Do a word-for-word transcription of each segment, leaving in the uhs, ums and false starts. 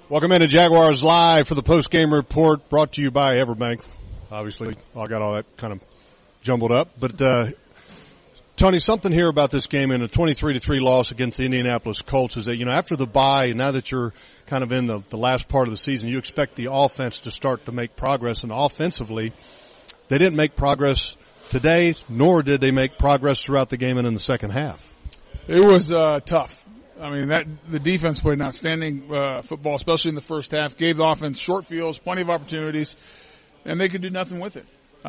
Welcome into Jaguars Live for the post-game report, brought to you by Everbank. Obviously, I got all that kind of jumbled up. But, uh, Tony, something here about this game in a twenty-three to three loss against the Indianapolis Colts is that, you know, after the bye, now that you're kind of in the, the last part of the season, you expect the offense to start to make progress. And offensively, they didn't make progress today, nor did they make progress throughout the game and in the second half. It was uh, tough. I mean, that the defense played an outstanding uh, football, especially in the first half. Gave the offense short fields, plenty of opportunities, and they could do nothing with it.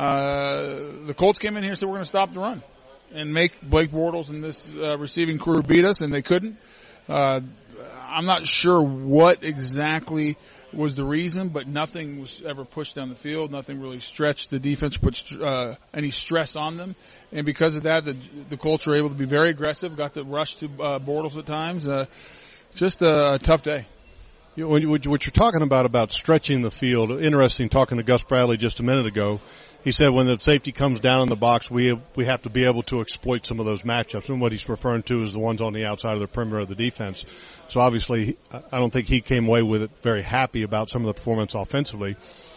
Uh, the Colts came in here and said, we're going to stop the run and make Blake Bortles and this uh, receiving crew beat us, and they couldn't. Uh, I'm not sure what exactly was the reason, but nothing was ever pushed down the field. Nothing really stretched the defense, put uh, any stress on them. And because of that, the, the Colts were able to be very aggressive, got the rush to uh, Bortles at times. Uh, just a, a tough day. You know, when you, what you're talking about, about stretching the field, interesting talking to Gus Bradley just a minute ago. He said when the safety comes down in the box, we we have to be able to exploit some of those matchups. And what he's referring to is the ones on the outside of the perimeter of the defense. So obviously, I don't think he came away with it very happy about some of the performance offensively.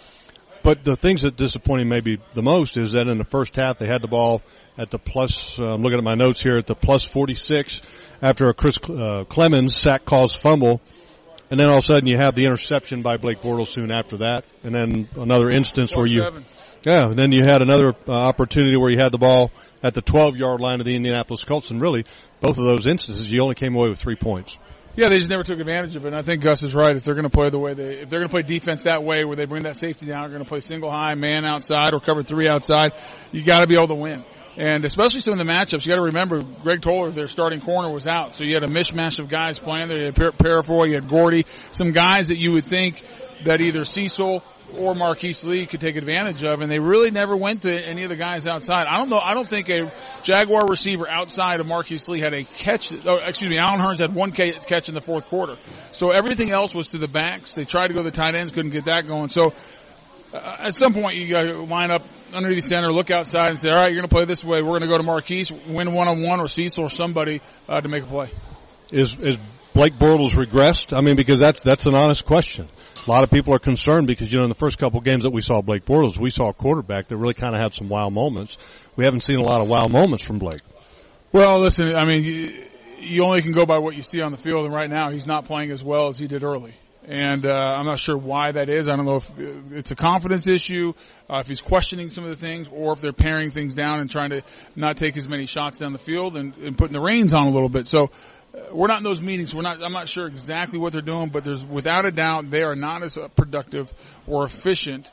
But the things that disappoint him maybe the most is that in the first half, they had the ball at the plus, uh, I'm looking at my notes here, at the plus forty-six after a Chris uh, Clemens sack calls fumble. And then all of a sudden you have the interception by Blake Bortles soon after that. And then another instance where you, yeah, and then you had another uh, opportunity where you had the ball at the twelve-yard line of the Indianapolis Colts. And really, both of those instances, you only came away with three points. Yeah, they just never took advantage of it. And I think Gus is right. If they're going to play the way they, if they're going to play defense that way, where they bring that safety down, they're going to play single high, man outside, or cover three outside. You got to be able to win. And especially some of the matchups, you got to remember Greg Toller, their starting corner, was out, so you had a mishmash of guys playing there. You had Parafoy, you had Gordy, some guys that you would think that either Cecil or Marquise Lee could take advantage of, and they really never went to any of the guys outside. I don't know. I don't think a Jaguar receiver outside of Marquise Lee had a catch. Oh, excuse me, Allen Hurns had one catch in the fourth quarter. So everything else was to the backs. They tried to go to the tight ends, couldn't get that going. So uh, at some point, you got to line up underneath the center, look outside, and say, all right, you're going to play this way. We're going to go to Marquise, win one-on-one, or Cecil or somebody uh, to make a play. Is is Blake Bortles regressed? I mean, because that's that's an honest question. A lot of people are concerned because, you know, in the first couple of games that we saw Blake Bortles, we saw a quarterback that really kind of had some wow moments. We haven't seen a lot of wow moments from Blake. Well, listen, I mean, you, you only can go by what you see on the field, and right now he's not playing as well as he did early. And uh, I'm not sure why that is. I don't know if it's a confidence issue, uh, if he's questioning some of the things, or if they're paring things down and trying to not take as many shots down the field and, and putting the reins on a little bit. So uh, we're not in those meetings. We're not. I'm not sure exactly what they're doing, but there's without a doubt they are not as productive or efficient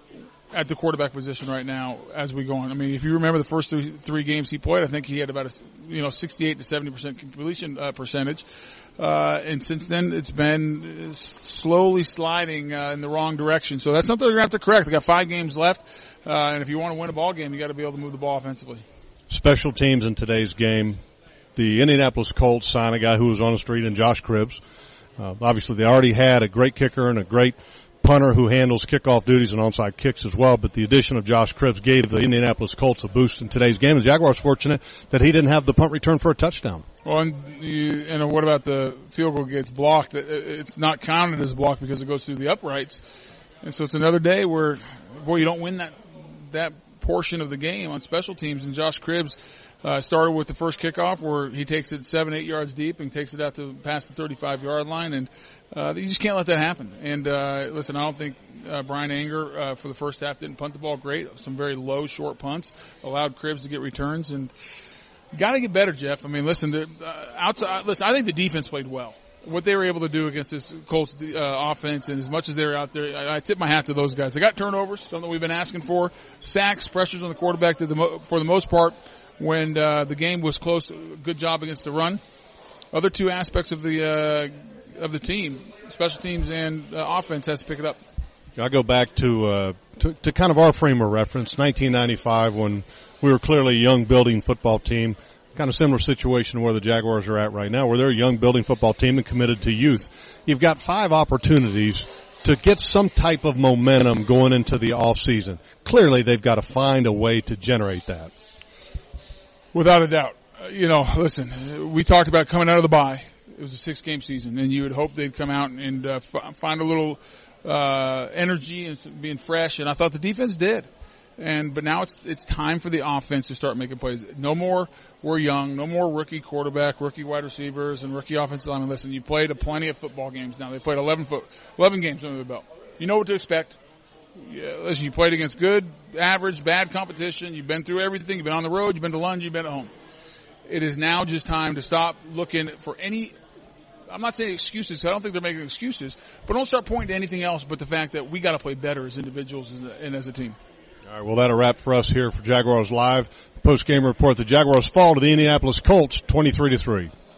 at the quarterback position right now as we go on. I mean, if you remember the first three, three games he played, I think he had about a you know sixty-eight to seventy percent completion uh, percentage. Uh, and since then, it's been slowly sliding uh, in the wrong direction. So that's something they're going to have to correct. They got five games left, uh, and if you want to win a ball game, you got to be able to move the ball offensively. Special teams in today's game. The Indianapolis Colts signed a guy who was on the street in Josh Cribbs. Uh, obviously, they already had a great kicker and a great punter who handles kickoff duties and onside kicks as well, but the addition of Josh Cribbs gave the Indianapolis Colts a boost in today's game. The Jaguars fortunate that he didn't have the punt return for a touchdown. Well, and, you, and what about the field goal gets blocked? It's not counted as blocked because it goes through the uprights. And so it's another day where, boy, you don't win that that portion of the game on special teams. And Josh Cribbs uh, started with the first kickoff where he takes it seven, eight yards deep and takes it out to past the thirty-five-yard line. And uh, you just can't let that happen. And uh, listen, I don't think uh, Brian Anger uh, for the first half didn't punt the ball great. Some very low, short punts allowed Cribbs to get returns. And got to get better, Jeff. I mean, listen, the, uh, outside, listen, I think the defense played well. What they were able to do against this Colts uh, offense, and as much as they were out there, I, I tip my hat to those guys. They got turnovers, something we've been asking for. Sacks, pressures on the quarterback to the mo- for the most part when uh, the game was close. Good job against the run. Other two aspects of the uh, of the team, special teams and uh, offense, has to pick it up. I go back to, uh, to to kind of our frame of reference, nineteen ninety-five, when we were clearly a young building football team. Kind of similar situation where the Jaguars are at right now, where they're a young building football team and committed to youth. You've got five opportunities to get some type of momentum going into the off season. Clearly, they've got to find a way to generate that. Without a doubt. Uh, you know, listen, we talked about coming out of the bye. it was a six game season, and you would hope they'd come out and uh, f- find a little uh energy and being fresh. And I thought the defense did. And but now it's it's time for the offense to start making plays. No more we're young. No more rookie quarterback, rookie wide receivers, and rookie offensive linemen. Listen, you played a plenty of football games now. They played eleven foot, eleven games under the belt. You know what to expect. Yeah, listen, you played against good, average, bad competition. You've been through everything. You've been on the road. You've been to lunch. You've been at home. It is now just time to stop looking for any. I'm not saying excuses. I don't think they're making excuses, but don't start pointing to anything else but the fact that we got to play better as individuals and as a team. All right, well, that'll wrap for us here for Jaguars Live. The post-game report, the Jaguars fall to the Indianapolis Colts twenty-three to three.